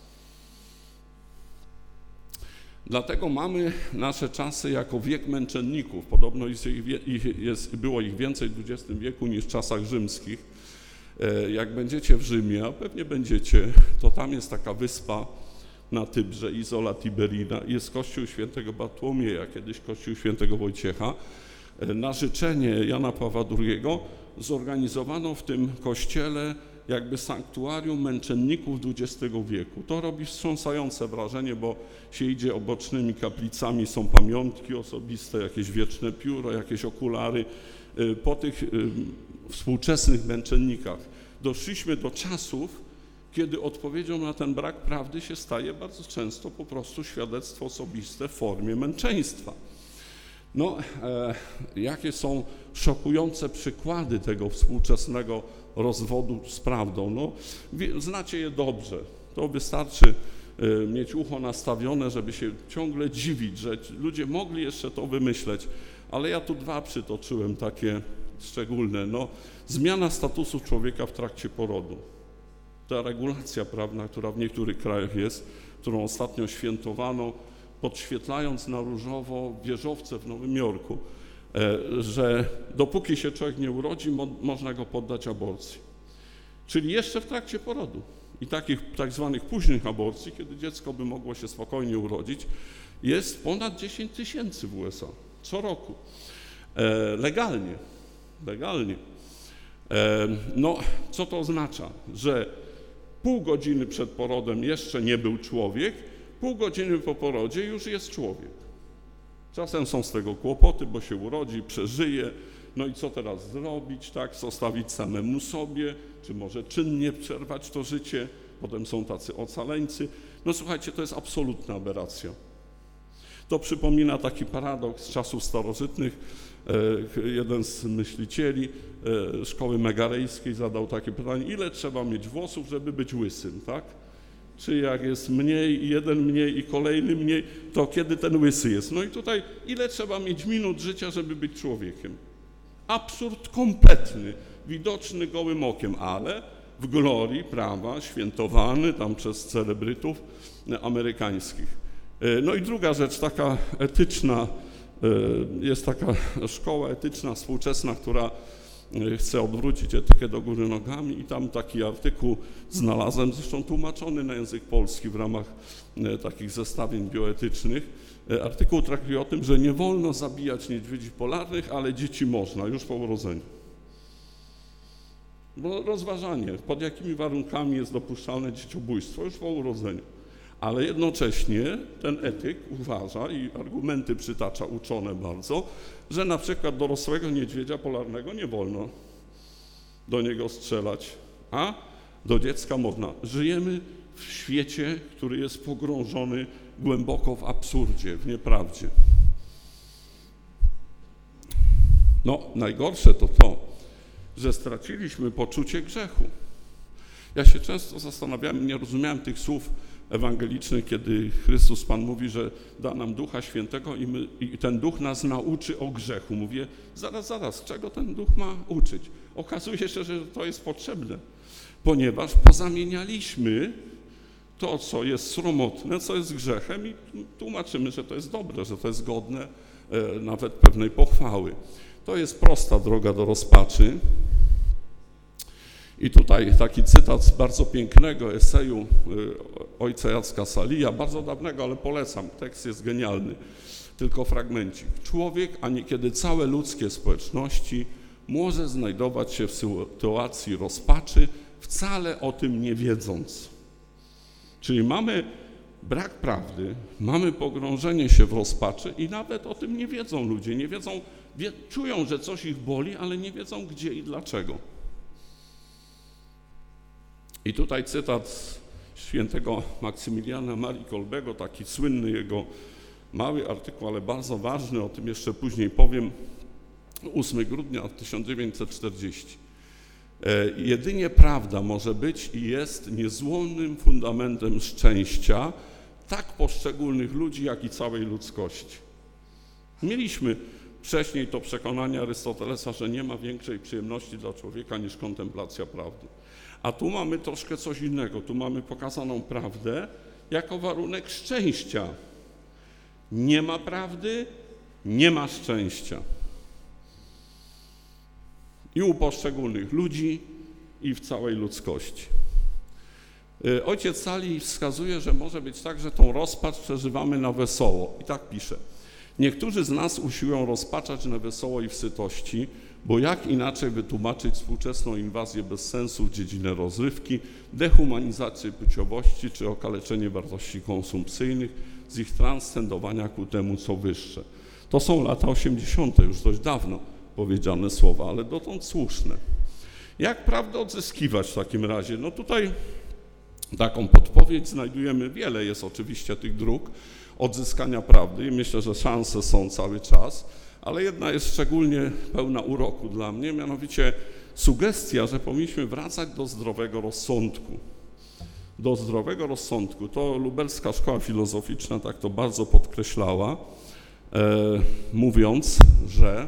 Dlatego mamy nasze czasy jako wiek męczenników. Podobno jest ich, jest, było ich więcej w dwudziestym wieku niż w czasach rzymskich. Jak będziecie w Rzymie, a pewnie będziecie, to tam jest taka wyspa na Tybrze, Isola Tiberina, jest kościół świętego Bartłomieja, kiedyś kościół świętego Wojciecha. Na życzenie Jana Pawła drugiego zorganizowano w tym kościele jakby sanktuarium męczenników dwudziestego wieku. To robi wstrząsające wrażenie, bo się idzie obocznymi kaplicami, są pamiątki osobiste, jakieś wieczne pióro, jakieś okulary, po tych współczesnych męczennikach. Doszliśmy do czasów, kiedy odpowiedzią na ten brak prawdy się staje bardzo często po prostu świadectwo osobiste w formie męczeństwa. No, e, jakie są szokujące przykłady tego współczesnego rozwodu z prawdą? No, wie, znacie je dobrze. To wystarczy e, mieć ucho nastawione, żeby się ciągle dziwić, że ludzie mogli jeszcze to wymyśleć, ale ja tu dwa przytoczyłem takie szczególne. No, zmiana statusu człowieka w trakcie porodu. Ta regulacja prawna, która w niektórych krajach jest, którą ostatnio świętowano, podświetlając na różowo wieżowce w Nowym Jorku, że dopóki się człowiek nie urodzi, mo można go poddać aborcji. Czyli jeszcze w trakcie porodu. I takich tak zwanych późnych aborcji, kiedy dziecko by mogło się spokojnie urodzić, jest ponad dziesięć tysięcy w U S A co roku. E, legalnie. Legalnie. E, no, co to oznacza? Że pół godziny przed porodem jeszcze nie był człowiek, pół godziny po porodzie już jest człowiek. Czasem są z tego kłopoty, bo się urodzi, przeżyje, no i co teraz zrobić, tak, zostawić samemu sobie, czy może czynnie przerwać to życie, potem są tacy ocaleńcy. No słuchajcie, to jest absolutna aberracja. To przypomina taki paradoks z czasów starożytnych. Jeden z myślicieli szkoły megarejskiej zadał takie pytanie, ile trzeba mieć włosów, żeby być łysym, tak? Czy jak jest mniej, jeden mniej i kolejny mniej, to kiedy ten łysy jest? No i tutaj, ile trzeba mieć minut życia, żeby być człowiekiem? Absurd kompletny, widoczny gołym okiem, ale w glorii prawa, świętowany tam przez celebrytów amerykańskich. No i druga rzecz, taka etyczna, jest taka szkoła etyczna współczesna, która chce odwrócić etykę do góry nogami i tam taki artykuł znalazłem, zresztą tłumaczony na język polski w ramach takich zestawień bioetycznych. Artykuł traktuje o tym, że nie wolno zabijać niedźwiedzi polarnych, ale dzieci można już po urodzeniu. Bo rozważanie, pod jakimi warunkami jest dopuszczalne dzieciobójstwo już po urodzeniu. Ale jednocześnie ten etyk uważa i argumenty przytacza uczone bardzo, że na przykład dorosłego niedźwiedzia polarnego nie wolno do niego strzelać, a do dziecka można. Żyjemy w świecie, który jest pogrążony głęboko w absurdzie, w nieprawdzie. No, najgorsze to to, że straciliśmy poczucie grzechu. Ja się często zastanawiałem, nie rozumiałem tych słów ewangelicznych, kiedy Chrystus Pan mówi, że da nam Ducha Świętego i, my, i ten Duch nas nauczy o grzechu. Mówię, zaraz, zaraz, czego ten Duch ma uczyć? Okazuje się, że to jest potrzebne, ponieważ pozamienialiśmy to, co jest sromotne, co jest grzechem i tłumaczymy, że to jest dobre, że to jest godne e, nawet pewnej pochwały. To jest prosta droga do rozpaczy. I tutaj taki cytat z bardzo pięknego eseju ojca Jacka Salija, bardzo dawnego, ale polecam, tekst jest genialny, tylko fragmencik. Człowiek, a niekiedy całe ludzkie społeczności może znajdować się w sytuacji rozpaczy, wcale o tym nie wiedząc. Czyli mamy brak prawdy, mamy pogrążenie się w rozpaczy i nawet o tym nie wiedzą ludzie, nie wiedzą, wie, czują, że coś ich boli, ale nie wiedzą gdzie i dlaczego. I tutaj cytat z świętego Maksymiliana Marii Kolbego, taki słynny jego mały artykuł, ale bardzo ważny, o tym jeszcze później powiem, ósmego grudnia tysiąc dziewięćset czterdziestego. E, jedynie prawda może być i jest niezłomnym fundamentem szczęścia tak poszczególnych ludzi, jak i całej ludzkości. Mieliśmy wcześniej to przekonanie Arystotelesa, że nie ma większej przyjemności dla człowieka niż kontemplacja prawdy. A tu mamy troszkę coś innego, tu mamy pokazaną prawdę jako warunek szczęścia. Nie ma prawdy, nie ma szczęścia. I u poszczególnych ludzi, i w całej ludzkości. Ojciec Sali wskazuje, że może być tak, że tą rozpacz przeżywamy na wesoło. I tak pisze. Niektórzy z nas usiłują rozpaczać na wesoło i w sytości, bo jak inaczej wytłumaczyć współczesną inwazję bez sensu w dziedzinę rozrywki, dehumanizację płciowości czy okaleczenie wartości konsumpcyjnych z ich transcendowania ku temu, co wyższe. To są lata osiemdziesiąte, już dość dawno powiedziane słowa, ale dotąd słuszne. Jak prawdę odzyskiwać w takim razie? No tutaj taką podpowiedź znajdujemy, wiele jest oczywiście tych dróg odzyskania prawdy i myślę, że szanse są cały czas, ale jedna jest szczególnie pełna uroku dla mnie, mianowicie sugestia, że powinniśmy wracać do zdrowego rozsądku. Do zdrowego rozsądku. To lubelska szkoła filozoficzna tak to bardzo podkreślała, e, mówiąc, że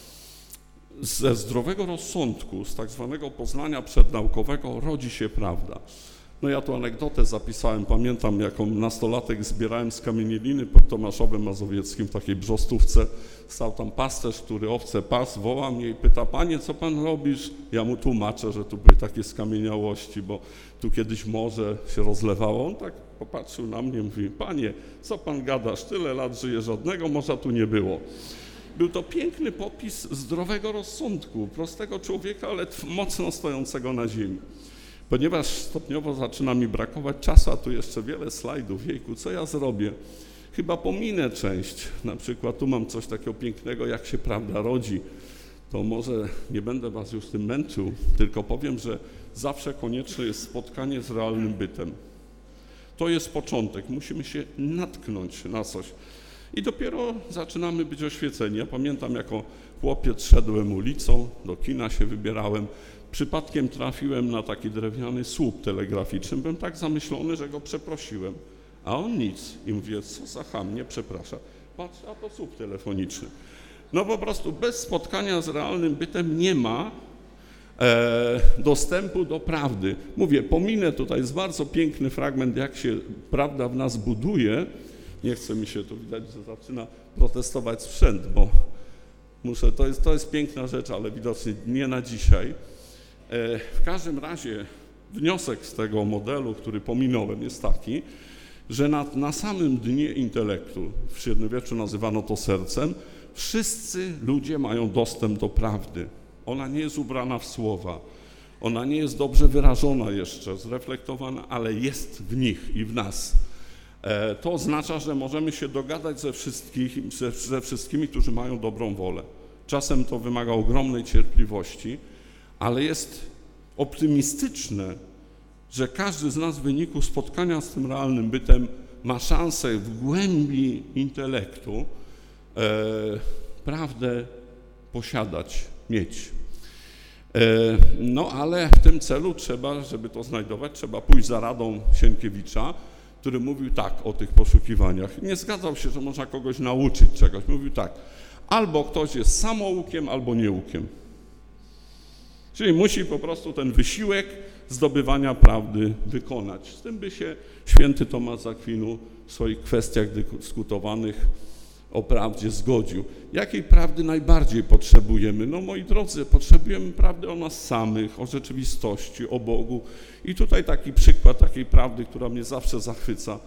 ze zdrowego rozsądku, z tak zwanego poznania przednaukowego rodzi się prawda. No ja tu anegdotę zapisałem, pamiętam jako nastolatek zbierałem skamienieliny pod Tomaszowem Mazowieckim w takiej brzostówce, stał tam pasterz, który owce pasł, woła mnie i pyta, panie, co pan robisz? Ja mu tłumaczę, że tu były takie skamieniałości, bo tu kiedyś morze się rozlewało. On tak popatrzył na mnie i mówi, panie, co pan gadasz, tyle lat żyje, żadnego morza tu nie było. Był to piękny popis zdrowego rozsądku, prostego człowieka, ale mocno stojącego na ziemi. Ponieważ stopniowo zaczyna mi brakować czasu, a tu jeszcze wiele slajdów, jejku, co ja zrobię? Chyba pominę część, na przykład tu mam coś takiego pięknego, jak się prawda rodzi, to może nie będę was już tym męczył, tylko powiem, że zawsze konieczne jest spotkanie z realnym bytem. To jest początek, musimy się natknąć na coś i dopiero zaczynamy być oświeceni. Ja pamiętam, jako chłopiec szedłem ulicą, do kina się wybierałem, przypadkiem trafiłem na taki drewniany słup telegraficzny, byłem tak zamyślony, że go przeprosiłem, a on nic. I mówię, co za cham, nie przeprasza. Patrz, a to słup telefoniczny. No po prostu bez spotkania z realnym bytem nie ma e, dostępu do prawdy. Mówię, pominę tutaj, jest bardzo piękny fragment, jak się prawda w nas buduje. Nie chce mi się, tu widać, że zaczyna protestować sprzęt, bo muszę, to jest, to jest piękna rzecz, ale widocznie nie na dzisiaj. W każdym razie wniosek z tego modelu, który pominąłem, jest taki, że na, na samym dnie intelektu, w średniowieczu nazywano to sercem, wszyscy ludzie mają dostęp do prawdy. Ona nie jest ubrana w słowa, ona nie jest dobrze wyrażona jeszcze, zreflektowana, ale jest w nich i w nas. E, to oznacza, że możemy się dogadać ze, wszystkich, ze, ze wszystkimi, którzy mają dobrą wolę. Czasem to wymaga ogromnej cierpliwości, ale jest optymistyczne, że każdy z nas w wyniku spotkania z tym realnym bytem ma szansę w głębi intelektu e, prawdę posiadać, mieć. E, no ale w tym celu trzeba, żeby to znajdować, trzeba pójść za radą Sienkiewicza, który mówił tak o tych poszukiwaniach. Nie zgadzał się, że można kogoś nauczyć czegoś. Mówił tak, albo ktoś jest samoukiem, albo nieukiem. Czyli musi po prostu ten wysiłek zdobywania prawdy wykonać. Z tym by się święty Tomasz z Akwinu w swoich kwestiach dyskutowanych o prawdzie zgodził. Jakiej prawdy najbardziej potrzebujemy? No moi drodzy, potrzebujemy prawdy o nas samych, o rzeczywistości, o Bogu. I tutaj taki przykład takiej prawdy, która mnie zawsze zachwyca.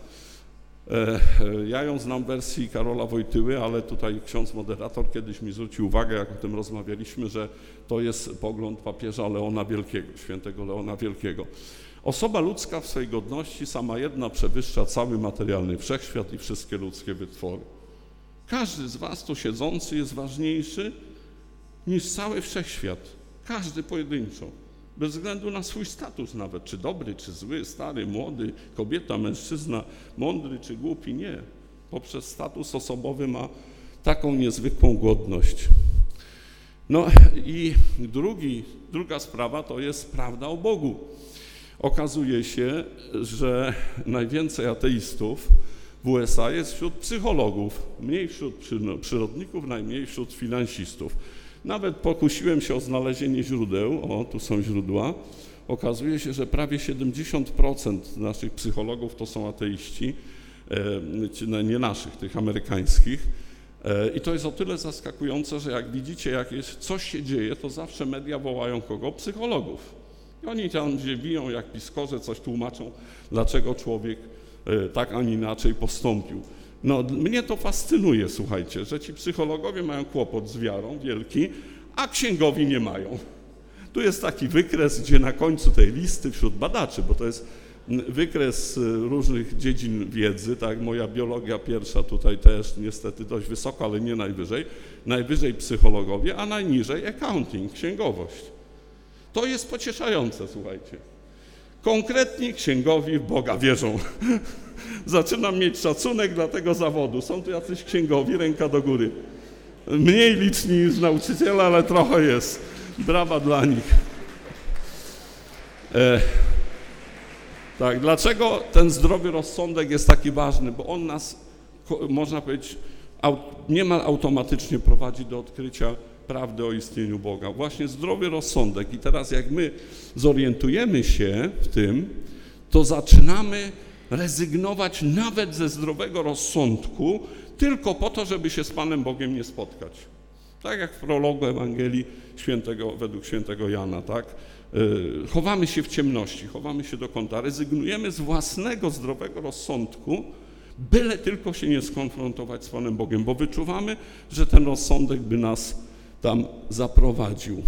Ja ją znam w wersji Karola Wojtyły, ale tutaj ksiądz moderator kiedyś mi zwrócił uwagę, jak o tym rozmawialiśmy, że to jest pogląd papieża Leona Wielkiego, świętego Leona Wielkiego. Osoba ludzka w swej godności sama jedna przewyższa cały materialny wszechświat i wszystkie ludzkie wytwory. Każdy z was tu siedzący jest ważniejszy niż cały wszechświat. Każdy pojedynczo. Bez względu na swój status nawet, czy dobry, czy zły, stary, młody, kobieta, mężczyzna, mądry, czy głupi, nie. Poprzez status osobowy ma taką niezwykłą godność. No i drugi, druga sprawa to jest prawda o Bogu. Okazuje się, że najwięcej ateistów w U S A jest wśród psychologów, mniej wśród przyrodników, najmniej wśród finansistów. Nawet pokusiłem się o znalezienie źródeł, o tu są źródła, okazuje się, że prawie siedemdziesiąt procent naszych psychologów to są ateiści, e, nie naszych, tych amerykańskich. E, I to jest o tyle zaskakujące, że jak widzicie, jak jest, coś się dzieje, to zawsze media wołają kogo? Psychologów. I oni tam się biją jak piskorze, coś tłumaczą, dlaczego człowiek e, tak, a nie inaczej postąpił. No, mnie to fascynuje, słuchajcie, że ci psychologowie mają kłopot z wiarą wielki, a księgowi nie mają. Tu jest taki wykres, gdzie na końcu tej listy wśród badaczy, bo to jest wykres różnych dziedzin wiedzy, tak, moja biologia pierwsza tutaj też niestety dość wysoko, ale nie najwyżej, najwyżej psychologowie, a najniżej accounting, księgowość. To jest pocieszające, słuchajcie. Konkretni księgowi w Boga wierzą. Zaczynam mieć szacunek dla tego zawodu. Są tu jacyś księgowi, ręka do góry. Mniej liczni niż nauczyciele, ale trochę jest. Brawa dla nich. E, tak, dlaczego ten zdrowy rozsądek jest taki ważny? Bo on nas, można powiedzieć, niemal automatycznie prowadzi do odkrycia prawdy o istnieniu Boga. Właśnie zdrowy rozsądek. I teraz jak my zorientujemy się w tym, to zaczynamy rezygnować nawet ze zdrowego rozsądku tylko po to, żeby się z Panem Bogiem nie spotkać. Tak jak w prologu Ewangelii świętego, według świętego Jana, tak? Yy, chowamy się w ciemności, chowamy się do kąta, rezygnujemy z własnego zdrowego rozsądku, byle tylko się nie skonfrontować z Panem Bogiem, bo wyczuwamy, że ten rozsądek by nas tam zaprowadził.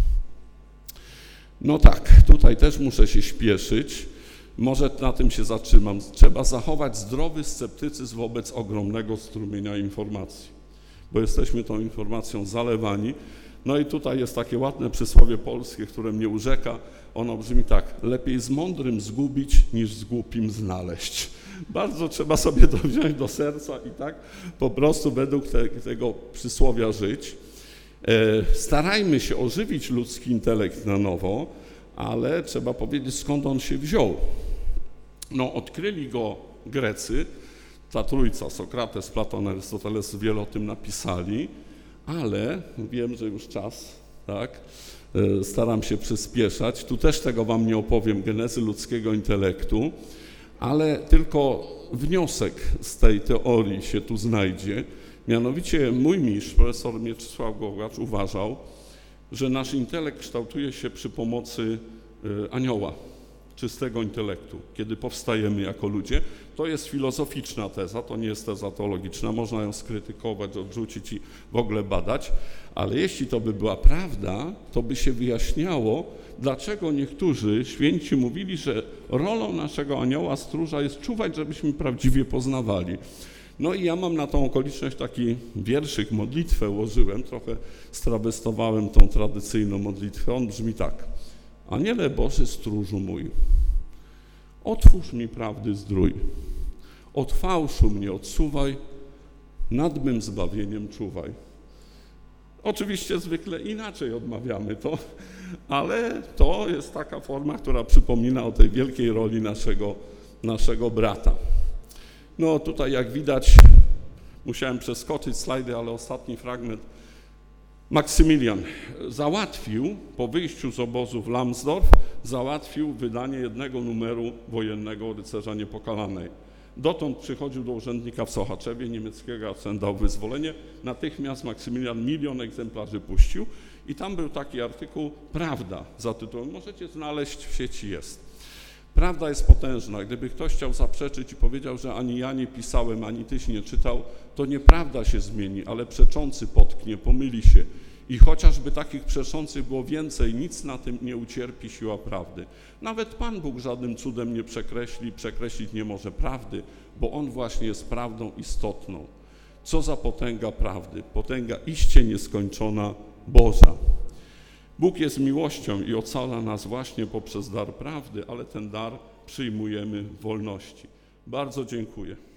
No tak, tutaj też muszę się śpieszyć, może na tym się zatrzymam. Trzeba zachować zdrowy sceptycyzm wobec ogromnego strumienia informacji, bo jesteśmy tą informacją zalewani. No i tutaj jest takie ładne przysłowie polskie, które mnie urzeka. Ono brzmi tak: lepiej z mądrym zgubić, niż z głupim znaleźć. Bardzo trzeba sobie to wziąć do serca i tak po prostu według te, tego przysłowia żyć. E, starajmy się ożywić ludzki intelekt na nowo, ale trzeba powiedzieć, skąd on się wziął. No, odkryli go Grecy, ta trójca, Sokrates, Platon, Arystoteles, wiele o tym napisali, ale wiem, że już czas, tak, e, staram się przyspieszać. Tu też tego wam nie opowiem, genezy ludzkiego intelektu, ale tylko wniosek z tej teorii się tu znajdzie. Mianowicie mój mistrz, profesor Mieczysław Gołgacz, uważał, że nasz intelekt kształtuje się przy pomocy anioła, czystego intelektu, kiedy powstajemy jako ludzie. To jest filozoficzna teza, to nie jest teza teologiczna, można ją skrytykować, odrzucić i w ogóle badać, ale jeśli to by była prawda, to by się wyjaśniało, dlaczego niektórzy święci mówili, że rolą naszego anioła stróża jest czuwać, żebyśmy prawdziwie poznawali. No i ja mam na tą okoliczność taki wierszyk, modlitwę ułożyłem, trochę strawestowałem tą tradycyjną modlitwę. On brzmi tak: Aniele Boży, stróżu mój, otwórz mi prawdy zdrój, od fałszu mnie odsuwaj, nad mym zbawieniem czuwaj. Oczywiście zwykle inaczej odmawiamy to, ale to jest taka forma, która przypomina o tej wielkiej roli naszego, naszego brata. No tutaj jak widać, musiałem przeskoczyć slajdy, ale ostatni fragment. Maksymilian załatwił, po wyjściu z obozu w Lambsdorff, załatwił wydanie jednego numeru wojennego Rycerza Niepokalanej. Dotąd przychodził do urzędnika w Sochaczewie niemieckiego, a ten dał wyzwolenie. Natychmiast Maksymilian milion egzemplarzy puścił i tam był taki artykuł Prawda za tytułem, możecie znaleźć, w sieci jest. Prawda jest potężna. Gdyby ktoś chciał zaprzeczyć i powiedział, że ani ja nie pisałem, ani tyś nie czytał, to nieprawda się zmieni, ale przeczący potknie, pomyli się. I chociażby takich przeczących było więcej, nic na tym nie ucierpi siła prawdy. Nawet Pan Bóg żadnym cudem nie przekreśli, przekreślić nie może prawdy, bo On właśnie jest prawdą istotną. Co za potęga prawdy? Potęga iście nieskończona Boża. Bóg jest miłością i ocala nas właśnie poprzez dar prawdy, ale ten dar przyjmujemy w wolności. Bardzo dziękuję.